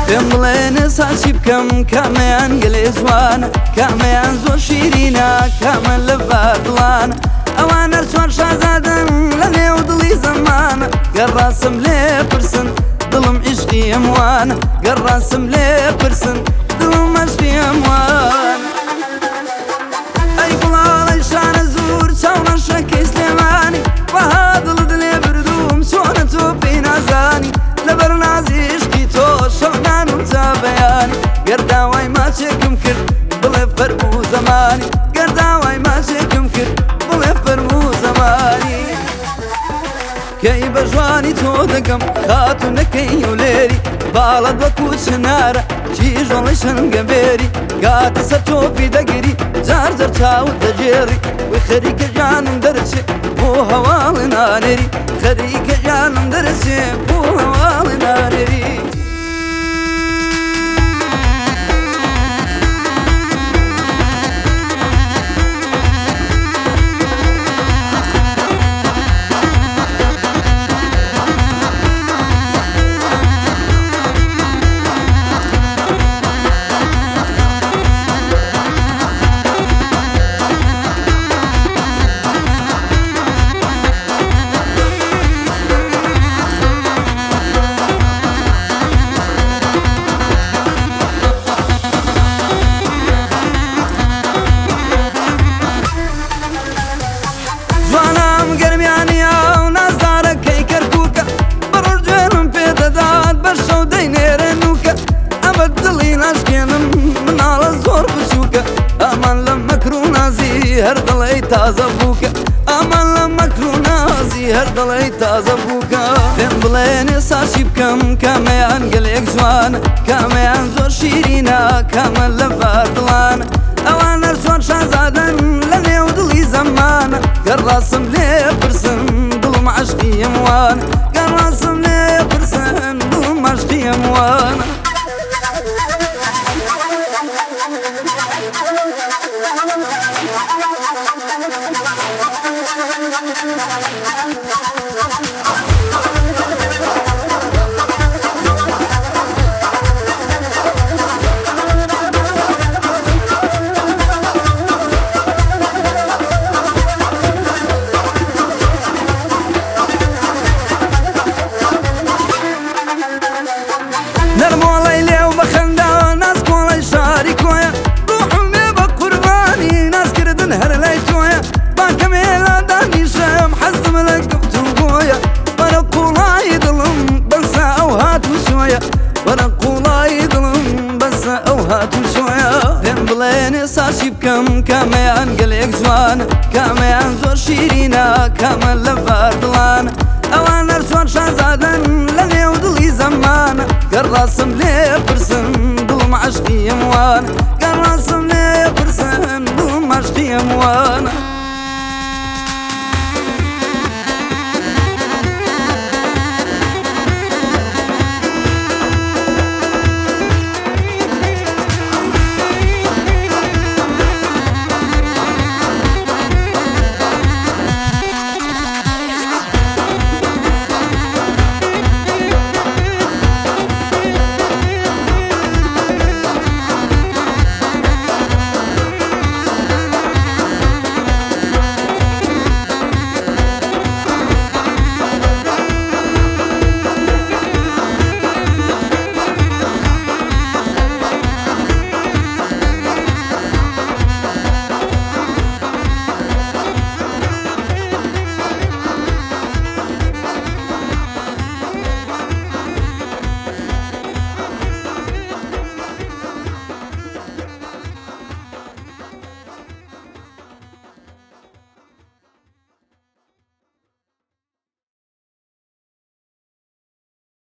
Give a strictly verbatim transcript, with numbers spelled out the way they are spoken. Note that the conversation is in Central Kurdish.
پێم بڵێنە ساچی بکەم کامەیان گەلێ جوانە کامەیان زۆر شیرینە کامە لە باردڵانە ئەوان هەر چوار شازادەن لە نێو دڵی زەمانە گەڕاسم لێ پرسن دڵم عیشقی ئەموانە گەڕاسم لێ پرسن دڵم عیشقی ئەموانە ئەی گوڵاڵەی شانە زوور چاونەشەکەی سلێمانی بەها دڵت لێ بردووم چۆنە تۆ پێی نازانی لەبەر نازی عیشقی تۆ شەونانم تا بەیانی گەرداوای ماچێکم کرد بڵێ فەرموو زەمانی گەرداوای ماچێکم کرد بڵێ فەرموو زەمانی کەی بە ژوانی تۆ دەگەم خاتوونەکەی و لێری باڵەت وەکو چنارە چیژۆڵی شەنگە بێری کاتە سەر تۆپی دەگیری جار جەر چاوت دەجێڕی وی خەریکە جانم دەرچێ بۆ هەواڵی نانێری خەریکە جانم دەرچێ بۆ هەواڵی نانێری هەر دڵی تازە بووکە ئەمان لە مەکر و نازی هەر دڵی تازە بووکە پێم بڵێنێ ساچی بکەم کامەیان گەلێک جوانە کامەیان زۆر شیرینە کامە لە باردڵانە ئەوان هەر چوار شازادەن لە نێو دڵی زەمانە گەڕاسم لێ پرسن دڵم عەشقی ئەموانە گەڕاسم لێ پرسن دڵم عەشقی ئەموانە نەرمۆڵەی لێو بە خەندا ناز کۆڵەی شاری کۆیە ڕوحم بێ بە قوربانی نازکردن هەر لای تۆیە باکەمێ لا دانیشەم حەزم لە گفتوگۆیە وەرە قوڵای دڵم بەسە ئەو هاتوو شۆیە وەرە قوڵای دڵم بەسە ئەو هاتوو شۆیە پێم بڵێنێ ساچی بکەم کامەیان گەلێک جوانە کامەیان زۆر شیرینە کامە لە باردڵانە ئەوان هەر چوار شازادەن لە نێو دڵی زەمانە گەڕاسم لێ پرسن دڵم عەشقی ئەموانە گەڕاسم لێ پرسن دڵم عەشقی ئەموانە